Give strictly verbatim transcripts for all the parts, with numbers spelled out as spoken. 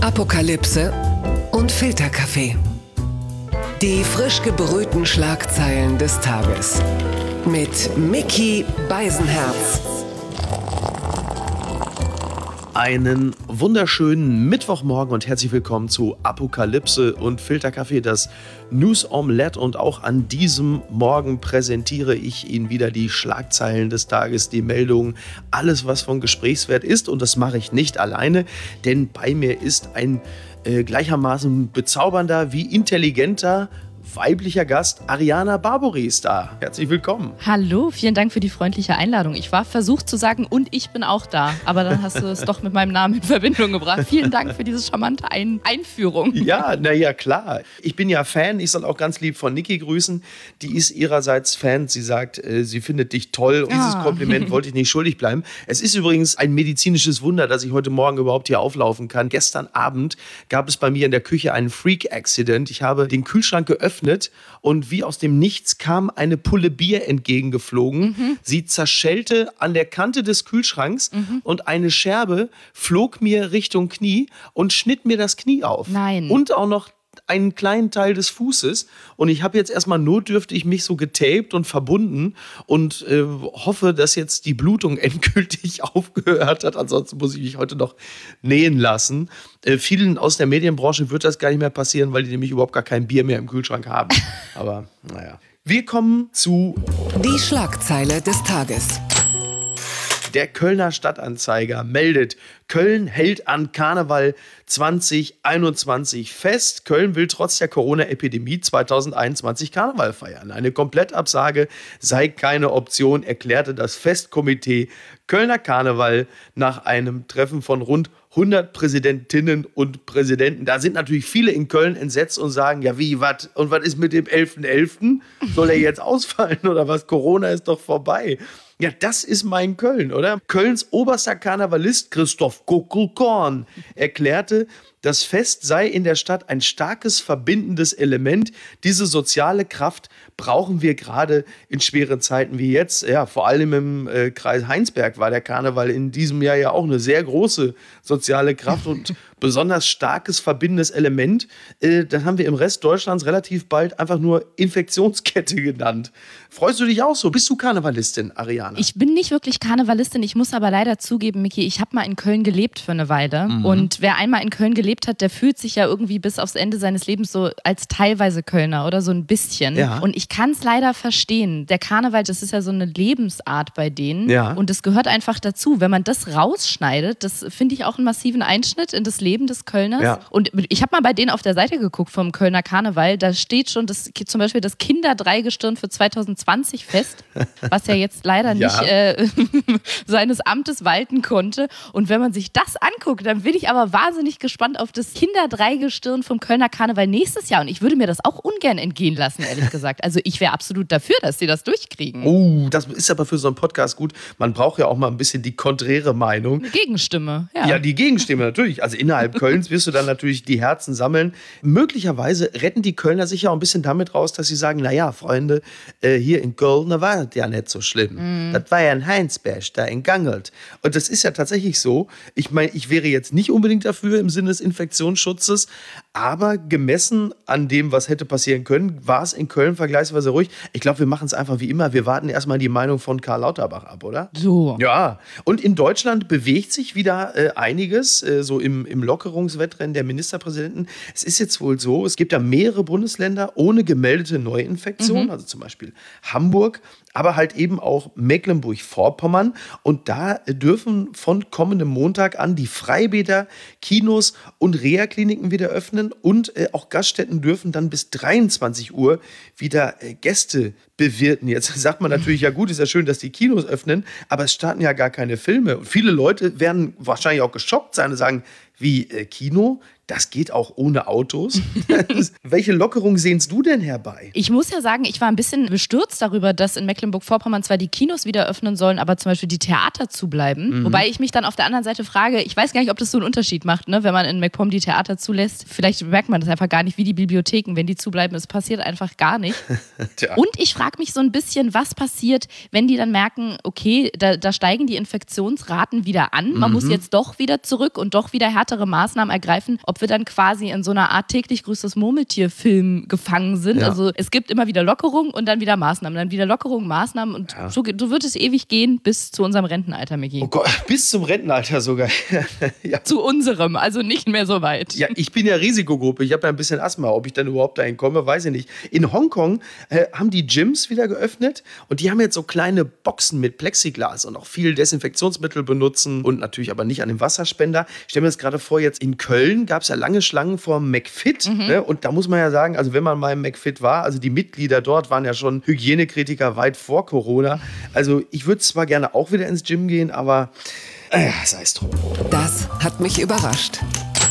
Apokalypse und Filterkaffee. Die frisch gebrühten Schlagzeilen des Tages. Mit Micky Beisenherz. Einen wunderschönen Mittwochmorgen und herzlich willkommen zu Apokalypse und Filterkaffee, das News Omelette. Und auch an diesem Morgen präsentiere ich Ihnen wieder die Schlagzeilen des Tages, die Meldungen, alles, was von Gesprächswert ist. Und das mache ich nicht alleine, denn bei mir ist ein äh, gleichermaßen bezaubernder wie intelligenter weiblicher Gast. Ariana Barbori ist da. Herzlich willkommen. Hallo, vielen Dank für die freundliche Einladung. Ich war versucht zu sagen, und ich bin auch da. Aber dann hast du es doch mit meinem Namen in Verbindung gebracht. Vielen Dank für diese charmante Ein- Einführung. Ja, naja, klar. Ich bin ja Fan. Ich soll auch ganz lieb von Niki grüßen. Die ist ihrerseits Fan. Sie sagt, äh, sie findet dich toll. Und dieses Ah. Kompliment wollte ich nicht schuldig bleiben. Es ist übrigens ein medizinisches Wunder, dass ich heute Morgen überhaupt hier auflaufen kann. Gestern Abend gab es bei mir in der Küche einen Freak-Accident. Ich habe den Kühlschrank geöffnet und wie aus dem Nichts kam eine Pulle Bier entgegengeflogen. Mhm. Sie zerschellte an der Kante des Kühlschranks mhm. und eine Scherbe flog mir Richtung Knie und schnitt mir das Knie auf. Nein. Und auch noch einen kleinen Teil des Fußes. Und ich habe jetzt erstmal notdürftig mich so getaped und verbunden und äh, hoffe, dass jetzt die Blutung endgültig aufgehört hat. Ansonsten muss ich mich heute noch nähen lassen. Äh, vielen aus der Medienbranche wird das gar nicht mehr passieren, weil die nämlich überhaupt gar kein Bier mehr im Kühlschrank haben. Aber naja. Wir kommen zu Die Schlagzeile des Tages. Der Kölner Stadtanzeiger meldet, Köln hält an Karneval zwanzig einundzwanzig fest. Köln will trotz der Corona-Epidemie zwanzig einundzwanzig Karneval feiern. Eine Komplettabsage sei keine Option, erklärte das Festkomitee Kölner Karneval nach einem Treffen von rund hundert Präsidentinnen und Präsidenten. Da sind natürlich viele in Köln entsetzt und sagen, ja wie, was? Und was ist mit dem elften elften? Soll er jetzt ausfallen oder was? Corona ist doch vorbei. Ja, das ist mein Köln, oder? Kölns oberster Karnevalist Christoph Kuckelkorn erklärte, das Fest sei in der Stadt ein starkes verbindendes Element. Diese soziale Kraft brauchen wir gerade in schweren Zeiten wie jetzt. Ja, vor allem im äh, Kreis Heinsberg war der Karneval in diesem Jahr ja auch eine sehr große soziale Kraft und besonders starkes verbindendes Element. Äh, das haben wir im Rest Deutschlands relativ bald einfach nur Infektionskette genannt. Freust du dich auch so? Bist du Karnevalistin, Ariana? Ich bin nicht wirklich Karnevalistin. Ich muss aber leider zugeben, Micky, ich habe mal in Köln gelebt für eine Weile. Mhm. Und wer einmal in Köln gelebt hat, der fühlt sich ja irgendwie bis aufs Ende seines Lebens so als teilweise Kölner oder so ein bisschen. Ja. Und ich kann es leider verstehen. Der Karneval, das ist ja so eine Lebensart bei denen. Ja. Und das gehört einfach dazu. Wenn man das rausschneidet, das finde ich auch einen massiven Einschnitt in das Leben des Kölners. Ja. Und ich habe mal bei denen auf der Seite geguckt vom Kölner Karneval. Da steht schon das, zum Beispiel das Kinderdreigestirn für zwanzig zwanzig fest, was ja jetzt leider Ja. nicht äh, seines Amtes walten konnte. Und wenn man sich das anguckt, dann bin ich aber wahnsinnig gespannt auf das Kinderdreigestirn vom Kölner Karneval nächstes Jahr. Und ich würde mir das auch ungern entgehen lassen, ehrlich gesagt. Also ich wäre absolut dafür, dass sie das durchkriegen. Oh, das ist aber für so einen Podcast gut. Man braucht ja auch mal ein bisschen die konträre Meinung. Eine Gegenstimme, ja. Ja, die Gegenstimme natürlich. Also innerhalb Kölns wirst du dann natürlich die Herzen sammeln. Möglicherweise retten die Kölner sich ja auch ein bisschen damit raus, dass sie sagen, naja, Freunde, äh, hier in Köln, da war das ja nicht so schlimm. Mm. Das war ja in Heinsberg, da in Gangelt. Und das ist ja tatsächlich so. Ich meine, ich wäre jetzt nicht unbedingt dafür im Sinne des Infektionsschutzes, aber gemessen an dem, was hätte passieren können, war es in Köln vergleichsweise ruhig. Ich glaube, wir machen es einfach wie immer. Wir warten erstmal die Meinung von Karl Lauterbach ab, oder? So. Ja, und in Deutschland bewegt sich wieder äh, einiges, äh, so im, im Lockerungswettrennen der Ministerpräsidenten. Es ist jetzt wohl so, es gibt ja mehrere Bundesländer ohne gemeldete Neuinfektion, mhm. also zum Beispiel Hamburg, aber halt eben auch Mecklenburg-Vorpommern. Und da dürfen von kommendem Montag an die Freibäder, Kinos und Reha-Kliniken wieder öffnen. Und äh, auch Gaststätten dürfen dann bis dreiundzwanzig Uhr wieder äh, Gäste bewirten. Jetzt sagt man natürlich, ja gut, ist ja schön, dass die Kinos öffnen, aber es starten ja gar keine Filme. Und viele Leute werden wahrscheinlich auch geschockt sein und sagen, wie äh, Kino? Das geht auch ohne Autos. Welche Lockerung sehnst du denn herbei? Ich muss ja sagen, ich war ein bisschen bestürzt darüber, dass in Mecklenburg-Vorpommern zwar die Kinos wieder öffnen sollen, aber zum Beispiel die Theater zubleiben. Mhm. Wobei ich mich dann auf der anderen Seite frage, ich weiß gar nicht, ob das so einen Unterschied macht, ne? Wenn man in MacPom die Theater zulässt. Vielleicht merkt man das einfach gar nicht, wie die Bibliotheken, wenn die zubleiben. Es passiert einfach gar nicht. Und ich frage mich so ein bisschen, was passiert, wenn die dann merken, okay, da, da steigen die Infektionsraten wieder an. Man mhm. muss jetzt doch wieder zurück und doch wieder härter härtere Maßnahmen ergreifen, ob wir dann quasi in so einer Art täglich grüßt das Murmeltier-Film gefangen sind. Ja. Also es gibt immer wieder Lockerungen und dann wieder Maßnahmen, dann wieder Lockerungen, Maßnahmen und ja. so, so wird es ewig gehen bis zu unserem Rentenalter, Micky. Oh Gott, bis zum Rentenalter sogar. ja. Zu unserem, also nicht mehr so weit. Ja, ich bin ja Risikogruppe, ich habe ja ein bisschen Asthma. Ob ich dann überhaupt dahin komme, weiß ich nicht. In Hongkong äh, haben die Gyms wieder geöffnet und die haben jetzt so kleine Boxen mit Plexiglas und auch viel Desinfektionsmittel benutzen und natürlich aber nicht an dem Wasserspender. Ich stelle mir das gerade vor, jetzt in Köln gab es ja lange Schlangen vor McFit. Mhm. Ne? Und da muss man ja sagen, also wenn man mal im McFit war, also die Mitglieder dort waren ja schon Hygienekritiker weit vor Corona. Also ich würde zwar gerne auch wieder ins Gym gehen, aber äh, sei es drum. Das hat mich überrascht.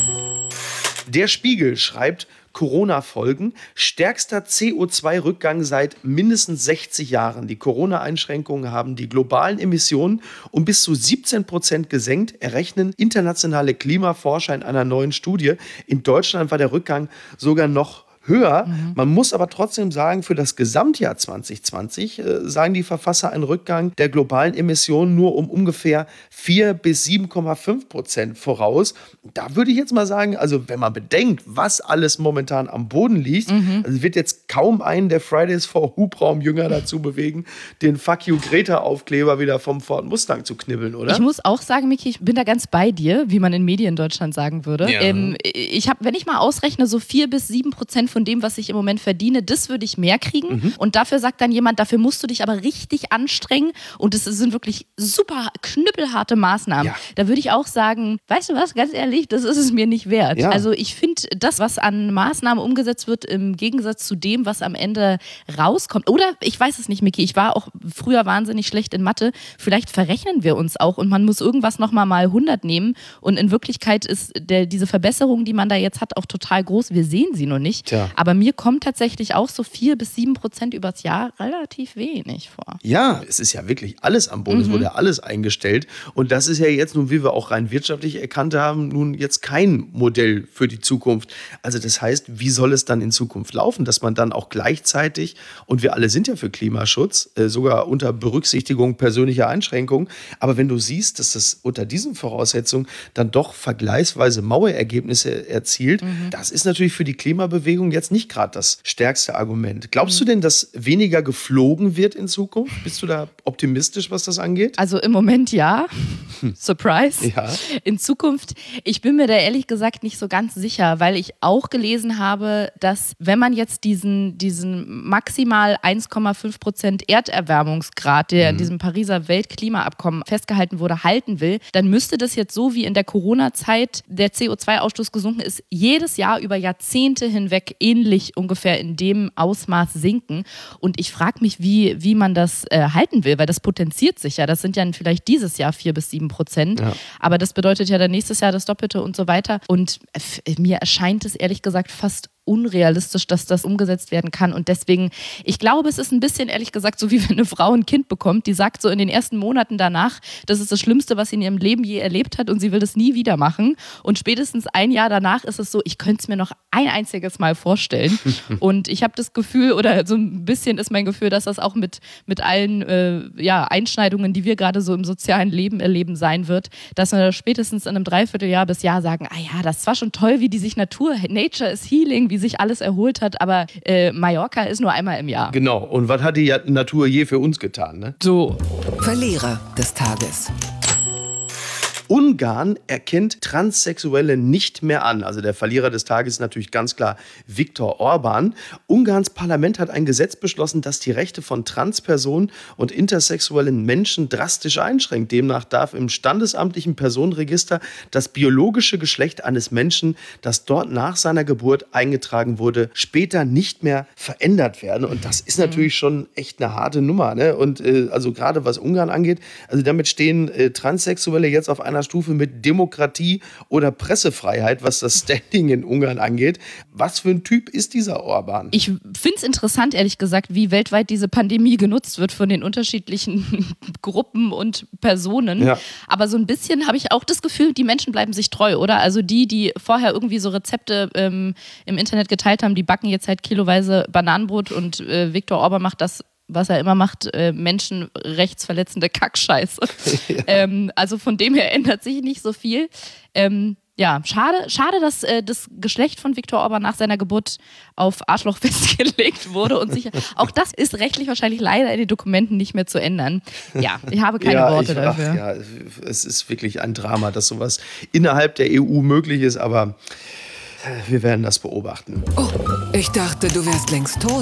Der Spiegel schreibt, Corona-Folgen, stärkster C O zwei Rückgang seit mindestens sechzig Jahren. Die Corona-Einschränkungen haben die globalen Emissionen um bis zu siebzehn Prozent gesenkt, errechnen internationale Klimaforscher in einer neuen Studie. In Deutschland war der Rückgang sogar noch höher. Mhm. Man muss aber trotzdem sagen, für das Gesamtjahr zwanzig zwanzig äh, sagen die Verfasser einen Rückgang der globalen Emissionen nur um ungefähr vier bis sieben Komma fünf Prozent voraus. Da würde ich jetzt mal sagen, also wenn man bedenkt, was alles momentan am Boden liegt, mhm. also wird jetzt kaum einen der Fridays for Hubraum-Jünger dazu bewegen, den Fuck You Greta-Aufkleber wieder vom Ford Mustang zu knibbeln, oder? Ich muss auch sagen, Micky, ich bin da ganz bei dir, wie man in Medien in Deutschland sagen würde. Ja. Ähm, ich habe, wenn ich mal ausrechne, so vier bis sieben Prozent von dem, was ich im Moment verdiene, das würde ich mehr kriegen. Mhm. Und dafür sagt dann jemand, dafür musst du dich aber richtig anstrengen. Und das sind wirklich super knüppelharte Maßnahmen. Ja. Da würde ich auch sagen, weißt du was, ganz ehrlich, das ist es mir nicht wert. Ja. Also ich finde, das, was an Maßnahmen umgesetzt wird, im Gegensatz zu dem, was am Ende rauskommt. Oder, ich weiß es nicht, Micky, ich war auch früher wahnsinnig schlecht in Mathe. Vielleicht verrechnen wir uns auch und man muss irgendwas nochmal mal hundert nehmen. Und in Wirklichkeit ist der, diese Verbesserung, die man da jetzt hat, auch total groß. Wir sehen sie nur nicht. Tja. Aber mir kommt tatsächlich auch so vier bis sieben Prozent übers Jahr relativ wenig vor. Ja, es ist ja wirklich alles am Boden. Mhm. Es wurde ja alles eingestellt. Und das ist ja jetzt nun, wie wir auch rein wirtschaftlich erkannt haben, nun jetzt kein Modell für die Zukunft. Also das heißt, wie soll es dann in Zukunft laufen, dass man dann auch gleichzeitig, und wir alle sind ja für Klimaschutz, äh, sogar unter Berücksichtigung persönlicher Einschränkungen, aber wenn du siehst, dass das unter diesen Voraussetzungen dann doch vergleichsweise maue Ergebnisse erzielt, mhm. das ist natürlich für die Klimabewegung jetzt nicht gerade das stärkste Argument. Glaubst du denn, dass weniger geflogen wird in Zukunft? Bist du da optimistisch, was das angeht? Also im Moment ja. Surprise. Ja. In Zukunft, ich bin mir da ehrlich gesagt nicht so ganz sicher, weil ich auch gelesen habe, dass wenn man jetzt diesen, diesen maximal eins Komma fünf Prozent Erderwärmungsgrad, der mhm. in diesem Pariser Weltklimaabkommen festgehalten wurde, halten will, dann müsste das jetzt so wie in der Corona-Zeit der C O zwei Ausstoß gesunken ist, jedes Jahr über Jahrzehnte hinweg ähnlich ungefähr in dem Ausmaß sinken. Und ich frage mich, wie, wie man das äh, halten will, weil das potenziert sich ja. Das sind ja vielleicht dieses Jahr vier bis sieben Prozent. Ja. Aber das bedeutet ja dann nächstes Jahr das Doppelte und so weiter. Und f- mir erscheint es ehrlich gesagt fast unrealistisch, dass das umgesetzt werden kann. Und deswegen, ich glaube, es ist ein bisschen, ehrlich gesagt, so wie wenn eine Frau ein Kind bekommt, die sagt so in den ersten Monaten danach, das ist das Schlimmste, was sie in ihrem Leben je erlebt hat und sie will das nie wieder machen. Und spätestens ein Jahr danach ist es so, ich könnte es mir noch ein einziges Mal vorstellen. Und ich habe das Gefühl, oder so ein bisschen ist mein Gefühl, dass das auch mit, mit allen äh, ja, Einschneidungen, die wir gerade so im sozialen Leben erleben, sein wird, dass wir spätestens in einem Dreivierteljahr bis Jahr sagen, ah ja, das war schon toll, wie die sich Natur, Nature is Healing, wie sich alles erholt hat, aber äh, Mallorca ist nur einmal im Jahr. Genau, und was hat die Natur je für uns getan, ne? So. Verlierer des Tages. Ungarn erkennt Transsexuelle nicht mehr an. Also der Verlierer des Tages ist natürlich ganz klar Viktor Orban. Ungarns Parlament hat ein Gesetz beschlossen, das die Rechte von Transpersonen und intersexuellen Menschen drastisch einschränkt. Demnach darf im standesamtlichen Personenregister das biologische Geschlecht eines Menschen, das dort nach seiner Geburt eingetragen wurde, später nicht mehr verändert werden. Und das ist natürlich schon echt eine harte Nummer, ne? Und äh, also gerade was Ungarn angeht, also damit stehen äh, Transsexuelle jetzt auf einer Stufe mit Demokratie oder Pressefreiheit, was das Standing in Ungarn angeht. Was für ein Typ ist dieser Orban? Ich finde es interessant, ehrlich gesagt, wie weltweit diese Pandemie genutzt wird von den unterschiedlichen Gruppen und Personen. Ja. Aber so ein bisschen habe ich auch das Gefühl, die Menschen bleiben sich treu, oder? Also die, die vorher irgendwie so Rezepte ähm, im Internet geteilt haben, die backen jetzt halt kiloweise Bananenbrot und äh, Viktor Orban macht das, was er immer macht, äh, menschenrechtsverletzende Kackscheiße. Ja. Ähm, also von dem her ändert sich nicht so viel. Ähm, Ja, schade, schade, dass äh, das Geschlecht von Viktor Orban nach seiner Geburt auf Arschloch festgelegt wurde und sich, auch das ist rechtlich wahrscheinlich leider in den Dokumenten nicht mehr zu ändern. Ja, ich habe keine ja, Worte ich, dafür. Ach, ja, es ist wirklich ein Drama, dass sowas innerhalb der E U möglich ist, aber wir werden das beobachten. Oh, ich dachte, du wärst längst tot.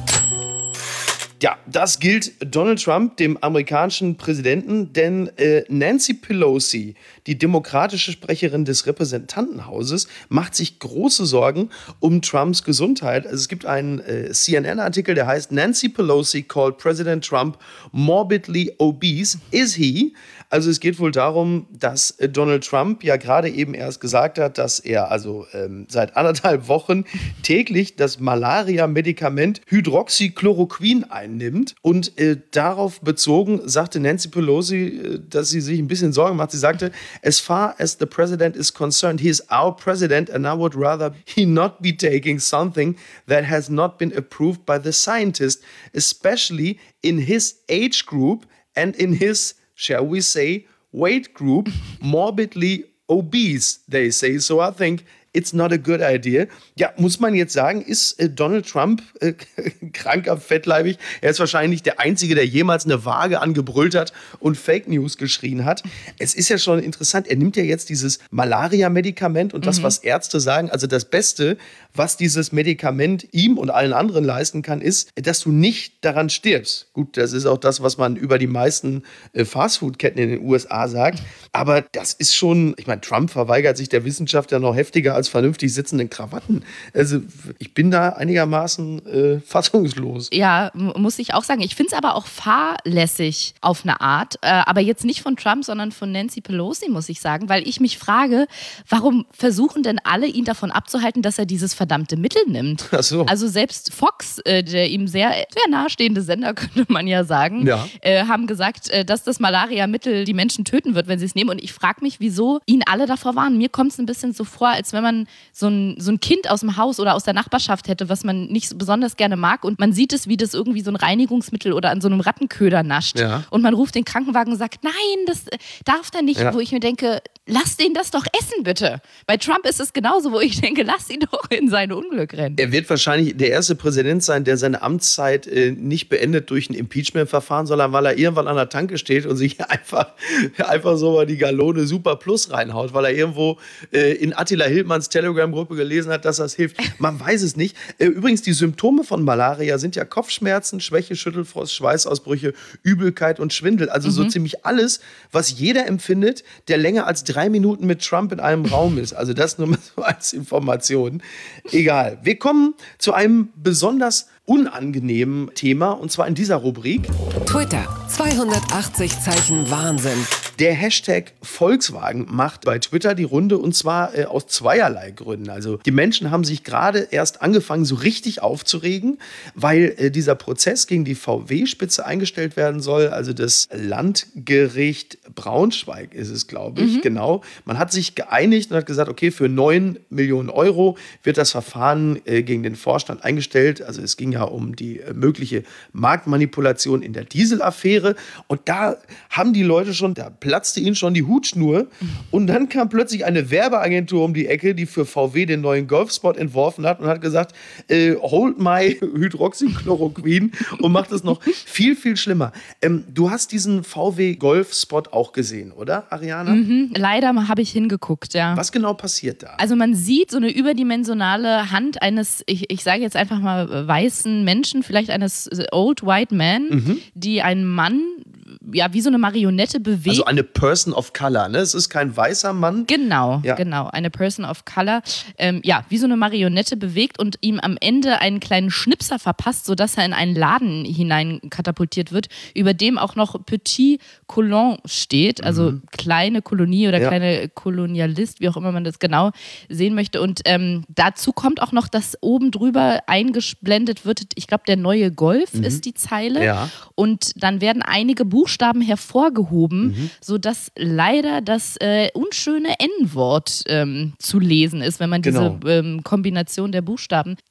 Ja, das gilt Donald Trump, dem amerikanischen Präsidenten, denn äh, Nancy Pelosi, die demokratische Sprecherin des Repräsentantenhauses, macht sich große Sorgen um Trumps Gesundheit. Also es gibt einen äh, C N N-Artikel, der heißt Nancy Pelosi called President Trump morbidly obese. Is he? Also es geht wohl darum, dass äh, Donald Trump ja gerade eben erst gesagt hat, dass er also ähm, seit anderthalb Wochen täglich das Malaria-Medikament Hydroxychloroquin einnimmt. Und äh, darauf bezogen sagte Nancy Pelosi, äh, dass sie sich ein bisschen Sorgen macht. Sie sagte, as far as the president is concerned, he is our president and I would rather he not be taking something that has not been approved by the scientist, especially in his age group and in his, shall we say, weight group, morbidly obese, they say. So I think it's not a good idea. Ja, muss man jetzt sagen, ist äh, Donald Trump äh, kranker, fettleibig? Er ist wahrscheinlich der Einzige, der jemals eine Waage angebrüllt hat und Fake News geschrien hat. Es ist ja schon interessant, er nimmt ja jetzt dieses Malaria-Medikament und das, mhm. was Ärzte sagen, also das Beste, was dieses Medikament ihm und allen anderen leisten kann, ist, dass du nicht daran stirbst. Gut, das ist auch das, was man über die meisten äh, Fastfood-Ketten in den U S A sagt. Aber das ist schon, ich meine, Trump verweigert sich der Wissenschaft ja noch heftiger als vernünftig sitzenden Krawatten. Also ich bin da einigermaßen äh, fassungslos. Ja, m- muss ich auch sagen. Ich finde es aber auch fahrlässig auf eine Art. Äh, aber jetzt nicht von Trump, sondern von Nancy Pelosi, muss ich sagen. Weil ich mich frage, warum versuchen denn alle, ihn davon abzuhalten, dass er dieses verdammte Mittel nimmt? Ach so. Also selbst Fox, äh, der ihm sehr, sehr nahestehende Sender, könnte man ja sagen, ja. äh, haben gesagt, äh, dass das Malaria-Mittel die Menschen töten wird, wenn sie es nehmen. Und ich frage mich, wieso ihn alle davor warnen. Mir kommt es ein bisschen so vor, als wenn man so ein, so ein Kind aus dem Haus oder aus der Nachbarschaft hätte, was man nicht so besonders gerne mag und man sieht es, wie das irgendwie so ein Reinigungsmittel oder an so einem Rattenköder nascht. Ja. Und man ruft den Krankenwagen und sagt, nein, das darf der nicht. Ja. Wo ich mir denke, lass den das doch essen, bitte. Bei Trump ist es genauso, wo ich denke, lass ihn doch in sein Unglück rennen. Er wird wahrscheinlich der erste Präsident sein, der seine Amtszeit äh, nicht beendet durch ein Impeachment-Verfahren, sondern weil er irgendwann an der Tanke steht und sich einfach, einfach so mal die Galone Super Plus reinhaut, weil er irgendwo äh, in Attila Hildmanns Telegram-Gruppe gelesen hat, dass das hilft. Man weiß es nicht. Äh, übrigens, die Symptome von Malaria sind ja Kopfschmerzen, Schwäche, Schüttelfrost, Schweißausbrüche, Übelkeit und Schwindel. Also mhm. so ziemlich alles, was jeder empfindet, der länger als drei Minuten mit Trump in einem Raum ist. Also das nur mal so als Information. Egal. Wir kommen zu einem besonders unangenehmen Thema und zwar in dieser Rubrik. Twitter, zweihundertachtzig Zeichen Wahnsinn. Der Hashtag Volkswagen macht bei Twitter die Runde und zwar äh, aus zweierlei Gründen. Also die Menschen haben sich gerade erst angefangen, so richtig aufzuregen, weil äh, dieser Prozess gegen die V W-Spitze eingestellt werden soll. Also das Landgericht Braunschweig ist es, glaube ich, mhm. genau. Man hat sich geeinigt und hat gesagt, okay, für neun Millionen Euro wird das Verfahren äh, gegen den Vorstand eingestellt. Also es ging ja um die äh, mögliche Marktmanipulation in der Dieselaffäre. Und da haben die Leute schon, da platzte ihnen schon die Hutschnur. Und dann kam plötzlich eine Werbeagentur um die Ecke, die für V W den neuen Golfspot entworfen hat und hat gesagt, äh, hold my Hydroxychloroquin und macht es noch viel, viel schlimmer. Ähm, du hast diesen V W Golfspot auch gesehen, oder, Ariana? Mhm, leider habe ich hingeguckt, ja. Was genau passiert da? Also man sieht so eine überdimensionale Hand eines, ich, ich sage jetzt einfach mal weißen Menschen, vielleicht eines Old White Man, mhm. die einen Mann ja, wie so eine Marionette bewegt. Also eine Person of Color, ne? Es ist kein weißer Mann. Genau, ja. genau. Eine Person of Color. Ähm, ja, wie so eine Marionette bewegt und ihm am Ende einen kleinen Schnipser verpasst, sodass er in einen Laden hinein katapultiert wird, über dem auch noch Petit Colon steht, also mhm. kleine Kolonie oder ja. kleine Kolonialist, wie auch immer man das genau sehen möchte. Und ähm, dazu kommt auch noch, dass oben drüber eingeblendet wird, ich glaube, der neue Golf mhm. ist die Zeile. Ja. Und dann werden einige Buchstaben hervorgehoben, mhm. sodass leider das äh, unschöne N-Wort ähm, zu lesen ist, wenn man genau. diese ähm, Kombination der Buchstaben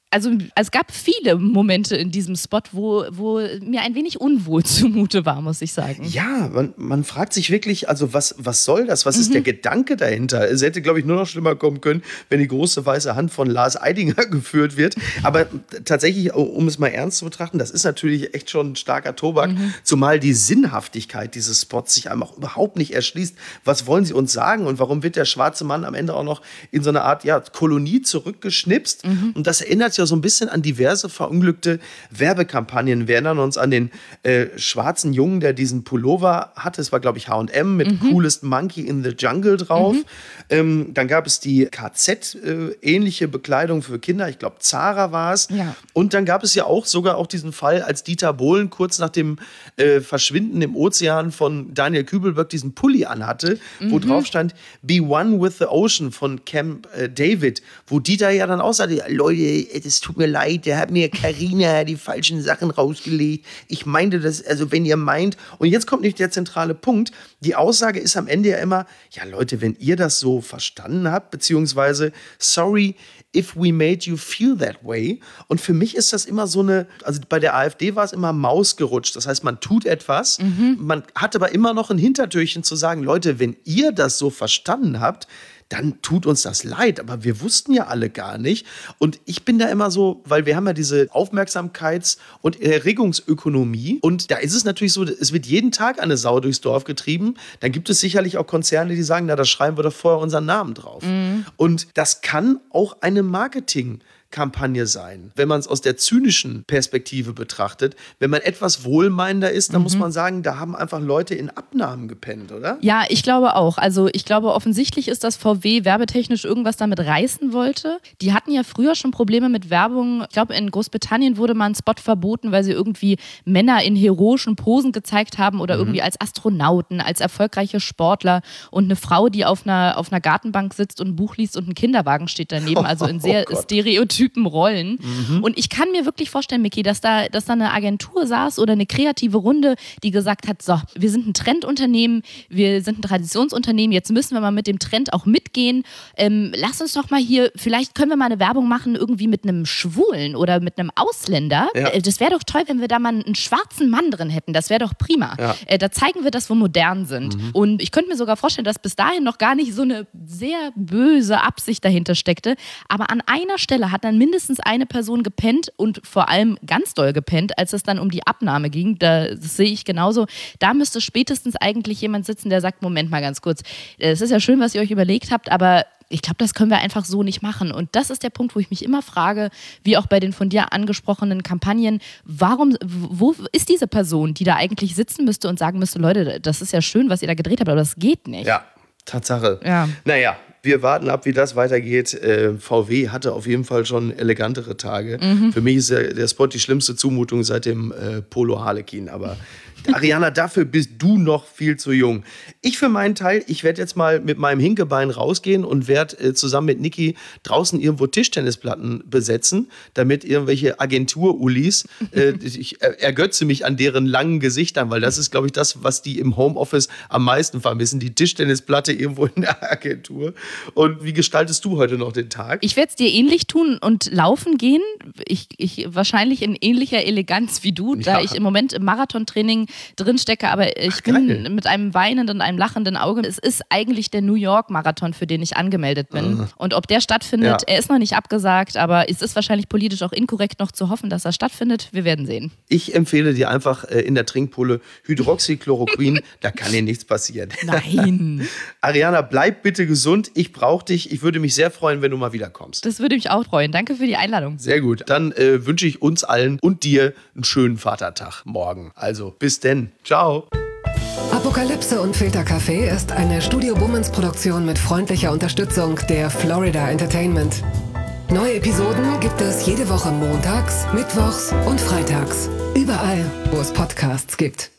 Also es gab viele Momente in diesem Spot, wo, wo mir ein wenig unwohl zumute war, muss ich sagen. Ja, man, man fragt sich wirklich, also was, was soll das? Was mhm. ist der Gedanke dahinter? Es hätte, glaube ich, nur noch schlimmer kommen können, wenn die große weiße Hand von Lars Eidinger geführt wird. Aber tatsächlich, um es mal ernst zu betrachten, das ist natürlich echt schon ein starker Tobak, mhm. zumal die Sinnhaftigkeit dieses Spots sich einem auch überhaupt nicht erschließt. Was wollen sie uns sagen und warum wird der schwarze Mann am Ende auch noch in so eine Art ja, Kolonie zurückgeschnipst? Mhm. Und das erinnert ja so ein bisschen an diverse verunglückte Werbekampagnen. Wir erinnern uns an den äh, schwarzen Jungen, der diesen Pullover hatte. Es war, glaube ich, H und M mit mhm. Coolest Monkey in the Jungle drauf. Mhm. Ähm, dann gab es die K Z-ähnliche äh, Bekleidung für Kinder. Ich glaube, Zara war es. Ja. Und dann gab es ja auch sogar auch diesen Fall, als Dieter Bohlen kurz nach dem äh, Verschwinden im Ozean von Daniel Kübelberg diesen Pulli anhatte, mhm. wo drauf stand, Be One with the Ocean von Camp äh, David, wo Dieter ja dann auch sagte, Leute, es tut mir leid, der hat mir Carina die falschen Sachen rausgelegt. Ich meinte das, also wenn ihr meint, und jetzt kommt nicht der zentrale Punkt, die Aussage ist am Ende ja immer, ja Leute, wenn ihr das so verstanden habt, beziehungsweise, sorry, if we made you feel that way. Und für mich ist das immer so eine, also bei der AfD war es immer Maus gerutscht. Das heißt, man tut etwas, mhm. man hat aber immer noch ein Hintertürchen zu sagen, Leute, wenn ihr das so verstanden habt, dann tut uns das leid, aber wir wussten ja alle gar nicht. Und ich bin da immer so, weil wir haben ja diese Aufmerksamkeits- und Erregungsökonomie und da ist es natürlich so, es wird jeden Tag eine Sau durchs Dorf getrieben. Dann gibt es sicherlich auch Konzerne, die sagen, na, da schreiben wir doch vorher unseren Namen drauf. Mhm. Und das kann auch eine Marketing- Kampagne sein. Wenn man es aus der zynischen Perspektive betrachtet, wenn man etwas wohlmeinender ist, dann mhm. muss man sagen, da haben einfach Leute in Abnahmen gepennt, oder? Ja, ich glaube auch. Also ich glaube, offensichtlich ist, dass V W werbetechnisch irgendwas damit reißen wollte. Die hatten ja früher schon Probleme mit Werbung. Ich glaube, in Großbritannien wurde mal ein Spot verboten, weil sie irgendwie Männer in heroischen Posen gezeigt haben oder mhm. irgendwie als Astronauten, als erfolgreiche Sportler und eine Frau, die auf einer, auf einer Gartenbank sitzt und ein Buch liest und ein Kinderwagen steht daneben. Also in sehr oh Stereotypen Rollen. Mhm. Und ich kann mir wirklich vorstellen, Micky, dass da, dass da eine Agentur saß oder eine kreative Runde, die gesagt hat, so, wir sind ein Trendunternehmen, wir sind ein Traditionsunternehmen, jetzt müssen wir mal mit dem Trend auch mitgehen. Ähm, lass uns doch mal hier, vielleicht können wir mal eine Werbung machen, irgendwie mit einem Schwulen oder mit einem Ausländer. Ja. Äh, das wäre doch toll, wenn wir da mal einen schwarzen Mann drin hätten. Das wäre doch prima. Ja. Äh, da zeigen wir, dass wir modern sind. Mhm. Und ich könnte mir sogar vorstellen, dass bis dahin noch gar nicht so eine sehr böse Absicht dahinter steckte. Aber an einer Stelle hat dann mindestens eine Person gepennt und vor allem ganz doll gepennt, als es dann um die Abnahme ging. Da, das sehe ich genauso. Da müsste spätestens eigentlich jemand sitzen, der sagt, Moment mal ganz kurz, es ist ja schön, was ihr euch überlegt habt, aber ich glaube, das können wir einfach so nicht machen. Und das ist der Punkt, wo ich mich immer frage, wie auch bei den von dir angesprochenen Kampagnen, warum, wo ist diese Person, die da eigentlich sitzen müsste und sagen müsste, Leute, das ist ja schön, was ihr da gedreht habt, aber das geht nicht. Ja, Tatsache. Ja. Naja, wir warten ab, wie das weitergeht. Äh, V W hatte auf jeden Fall schon elegantere Tage. Mhm. Für mich ist der, der Spot die schlimmste Zumutung seit dem äh, Polo Harlequin. Aber Ariana, dafür bist du noch viel zu jung. Ich für meinen Teil, ich werde jetzt mal mit meinem Hinkebein rausgehen und werde äh, zusammen mit Niki draußen irgendwo Tischtennisplatten besetzen, damit irgendwelche Agentur-Ulis, äh, ich ergötze mich an deren langen Gesichtern, weil das ist, glaube ich, das, was die im Homeoffice am meisten vermissen, die Tischtennisplatte irgendwo in der Agentur. Und wie gestaltest du heute noch den Tag? Ich werde es dir ähnlich tun und laufen gehen. Ich, ich wahrscheinlich in ähnlicher Eleganz wie du, ja. Da ich im Moment im Marathontraining drin stecke, aber ich Ach, bin geil. Mit einem weinenden, einem lachenden Auge. Es ist eigentlich der New York-Marathon, für den ich angemeldet bin. Uh. Und ob der stattfindet, ja. Er ist noch nicht abgesagt, aber es ist wahrscheinlich politisch auch inkorrekt noch zu hoffen, dass er stattfindet. Wir werden sehen. Ich empfehle dir einfach äh, in der Trinkpulle Hydroxychloroquin, da kann dir nichts passieren. Nein. Ariana, bleib bitte gesund. Ich brauche dich. Ich würde mich sehr freuen, wenn du mal wiederkommst. Das würde mich auch freuen. Danke für die Einladung. Sehr gut. Dann äh, wünsche ich uns allen und dir einen schönen Vatertag morgen. Also bis denn. Ciao. Apokalypse und Filterkaffee ist eine Studio Bummens Produktion mit freundlicher Unterstützung der Florida Entertainment. Neue Episoden gibt es jede Woche montags, mittwochs und freitags. Überall, wo es Podcasts gibt.